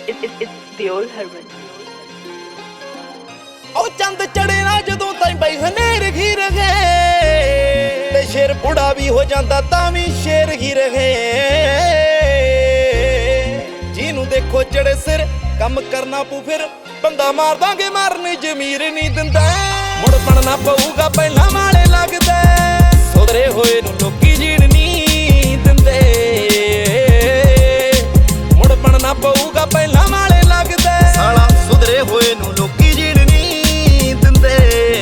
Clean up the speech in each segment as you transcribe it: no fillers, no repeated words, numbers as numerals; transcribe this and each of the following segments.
It's the old Herman. ਉਹ ਚੰਦ ਚੜੇ ਨਾ ਜਦੋਂ ਤਾਈ ਬਈ ਹਨੇਰ ਘੀ ਰਹੇ ਤੇ ਸ਼ੇਰ ਬੁੜਾ ਵੀ ਹੋ ਜਾਂਦਾ ਤਾਂ ਵੀ ਸ਼ੇਰ ਹੀ ਰਹੇ ਜਿਹਨੂੰ ਦੇਖੋ ਚੜੇ ਸਿਰ ਕੰਮ ਕਰਨਾ ਪੂ ਫਿਰ ਬੰਦਾ ਮਾਰ ਦਾਂਗੇ ਮਾਰਨ ਜ਼ਮੀਰ ਨਹੀਂ ਦਿੰਦਾ ਮੁੜ ਬਣਨਾ ਪਊਗਾ ਪਹਿਲਾਂ ਵਾਲੇ ਲੱਗਦਾ ਸੁਧਰੇ ਹੋਏ ਨੂੰ ਲੋਕੀ ਜੀਣ ਨਹੀਂ ਦਿੰਦੇ ਮੁੜ ਬਣਨਾ ਪਊਗਾ ਪਹਿਲਾਂ ਵਾਲੇ ਲੱਗਦਾ ਸਾਲਾ ਸੁਧਰੇ ਹੋਏ ਨੂੰ ਲੋਕੀ ਜੀਣ ਨਹੀਂ ਦਿੰਦੇ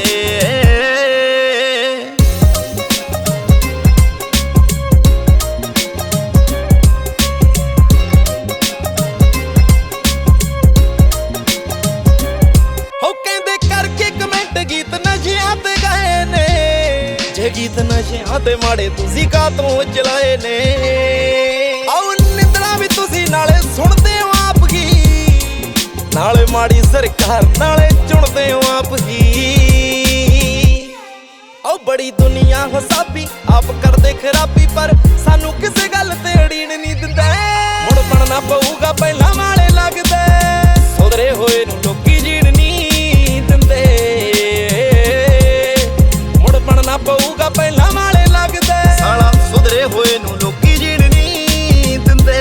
ਹੋ ਕਹਿੰਦੇ ਕਰਕੇ ਕਮੈਂਟ ਗੀਤ ਨਸ਼ਿਆਂ ਤੇ ਗਏ ਨੇ ਜੇ ਗੀਤ ਨਸ਼ਿਆਂ ਤੇ ਮਾੜੇ ਤੁਸੀਂ ਕਾਤੋਂ ਚਲਾਏ ਨੇ ਆਉ ਨਿੰਦਣਾ ਵੀ ਤੁਸੀਂ ਨਾਲੇ ਸੁਣਦੇ ਹੋ ਆਪ ਹੀ ਨਾਲੇ ਮਾੜੀ ਸਰਕਾਰ ਨਾਲੇ ਚੁਣਦੇ ਹੋ ਆਪ ਹੀ ਓ ਬੜੀ ਦੁਨੀਆ ਹਸਾਬੀ ਆਪ ਕਰਦੇ ਖਰਾਬੀ ਪਰ ਸਾਨੂੰ ਕਿਸੇ ਗੱਲ ਤੇ ਅੜੀਣ ਨਹੀਂ ਦਿੰਦਾ ਮੁੜ ਬਣਨਾ ਪਊਗਾ ਪਹਿਲਾਂ ਵਾਲੇ ਲੱਗਦਾ ਸੁਧਰੇ ਹੋਏ ਨੂੰ ਲੋਕੀ ਜੀਣ ਨਹੀਂ ਦਿੰਦੇ ਮੁੜ ਬਣਨਾ ਪਊਗਾ ਪਹਿਲਾਂ ਵਾਲੇ ਲੱਗਦਾ ਸਾਲਾ ਸੁਧਰੇ ਹੋਏ ਨੂੰ ਲੋਕੀ ਜੀਣ ਨਹੀਂ ਦਿੰਦੇ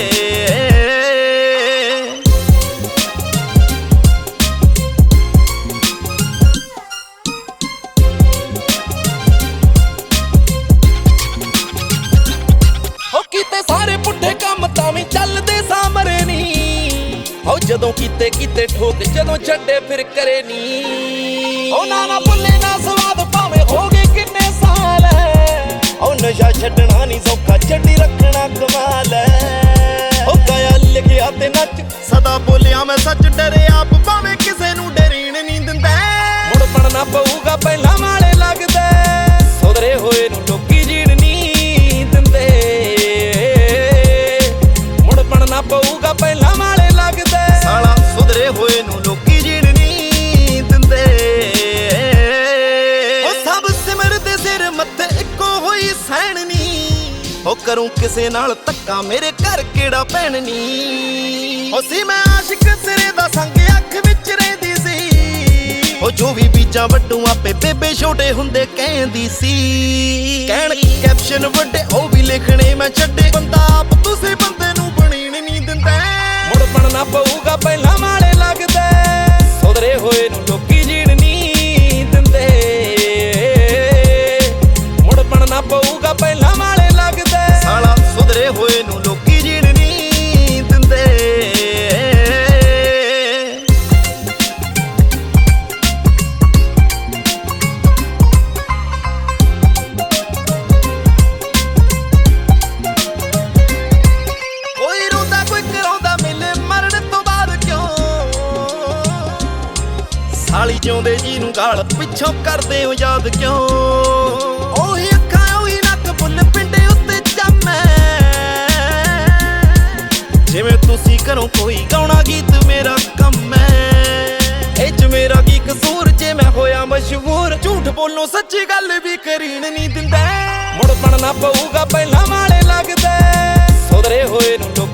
ਕੀਤੇ ਸਾਰੇ ਪੁੱਠੇ ਕੰਮ ਤਾਂ ਵੀ ਚੱਲਦੇ ਸਾਮਰੇ ਨੀ ਹੋ ਜਦੋਂ ਕੀਤੇ ਠੋਕ ਜਦੋਂ ਛੱਡੇ ਫਿਰ ਕਰੇ ਨੀ ਉਹ ਨਾ ਭੁੱਲੇ ਨਾ ਸਵਾਦ ਭਾਵੇਂ ਹੋ ਗਏ ਕਿੰਨੇ ਸਾਲ ਉਹ ਨਸ਼ਾ ਛੱਡਣਾ ਨਹੀਂ ਸੌਖਾ ਛੱਡੀ ਰੱਖਣਾ ਕਮਾਲ ਉਹ ਗਿਆ ਲਿਖਿਆ ਤੇ ਨੱਚ ਸਦਾ ਬੋਲਿਆ ਮੈਂ ਸੱਚ ਡਰੇ ਆਪ ਭਾਵੇਂ ਕਿਸੇ ਨੂੰ ਡਰੀਣ ਨਹੀਂ ਦਿੰਦਾ ਮੁੜ ਬਣਨਾ ਪਊਗਾ ਪਹਿਲਾਂ ਵਾਲੇ ਲੱਗਦਾ ਸੁਧਰੇ ਹੋਏ ਨੂੰ ਲੋਕੀ ਜੀਣ ਨਹੀਂ ਦਿੰਦੇ ਬਣਨਾ ਪਊਗਾ ਪਹਿਲਾਂ ਵਾਲੇ ਲੱਗਦਾ ਸਾਲਾ ਸੁਧਰੇ ਹੋਏ ਨੂੰ ਲੋਕੀ ਜੀਣ ਨਹੀਂ ਦਿੰਦੇ ਉਹ ਸਭ ਸਿਮਰਦੇ ਸਿਰ ਮੱਥੇ ਇੱਕੋ ਹੋਈ ਸੈਣ ਨੀ ਉਹ ਕਰੂੰ ਕਿਸੇ ਨਾਲ ਧੱਕਾ ਮੇਰੇ ਘਰ ਕਿਹੜਾ ਭੈਣ ਨੀ ਉਹ ਸੀ ਮੈਂ ਆਸ਼ਿਕ ਸਿਰੇ ਦਾ ਸੰਗ ਅੱਖ ਵਿੱਚ ਰਹਿੰਦੀ ਸੀ ਉਹ ਜੋ ਵੀ ਬੀਜਾਂ ਵੱਡੂ ਆਪੇ ਬੇਬੇ ਛੋਟੇ ਹੁੰਦੇ ਕਹਿੰਦੀ ਸੀ ਕਹਿਣ ਕੈਪਸ਼ਨ ਵੱਡੇ ਉਹ ਵੀ ਲਿਖਣੇ ਮੈਂ ਛੱਡੇ ਬੰਦਾ ਆਪ ਤੁਸੀਂ ਬੰਦੇ ਨੂੰ ਬਣੀਣ ਨਹੀਂ ਦਿੰਦਾ ਮੁੜ ਬਣਨਾ ਪਊਗਾ ਪਹਿਲਾਂ ਵਾਲੇ ਲੱਗਦਾ ਸੁਧਰੇ ਹੋਏ ਨੂੰ ਲੋਕੀ ਜੀਣ ਨਹੀਂ ਦਿੰਦੇ ਮੁੜ ਬਣਨਾ ਪਊਗਾ ਪਹਿਲਾਂ ਵਾਲੇ ਲੱਗਦਾ ਸਾਲਾ ਸੁਧਰੇ ਹੋਏ ਨੂੰ ਲੋਕੀ ਜੀਣ ਨਹੀਂ ਦਿੰਦੇ ਸਾਲੀ ਜਿਉਂਦੇ ਜੀ ਨੂੰ ਗਾਲ ਪਿੱਛੋਂ ਕਰਦੇ ਹੋ ਯਾਦ ਕਿਉਂ ਉਹੀ ਅੱਖਾਂ ਉਹੀ ਨੱਕ ਬੁੱਲ ਪਿੰਡੇ ਉੱਤੇ ਜੰਮੇ ਜਿਵੇਂ ਤੁਸੀਂ ਘਰੋਂ ਕੋਈ ਗਾਉਣਾ ਗੀਤ ਮੇਰਾ ਕੰਮ ਹੈ ਇਹ ਚ ਮੇਰਾ ਕੀ ਕਸੂਰ ਜੇ ਮੈਂ ਹੋਇਆ ਮਸ਼ਹੂਰ ਝੂਠ ਬੋਲੋ ਸੱਚੀ ਗੱਲ ਵੀ ਕਰੀਣ ਨਹੀਂ ਦਿੰਦਾ ਮੁੜ ਬਣਨਾ ਪਊਗਾ ਪਹਿਲਾਂ ਵਾਲੇ ਲੱਗਦਾ ਸੁਧਰੇ ਹੋਏ ਨੂੰ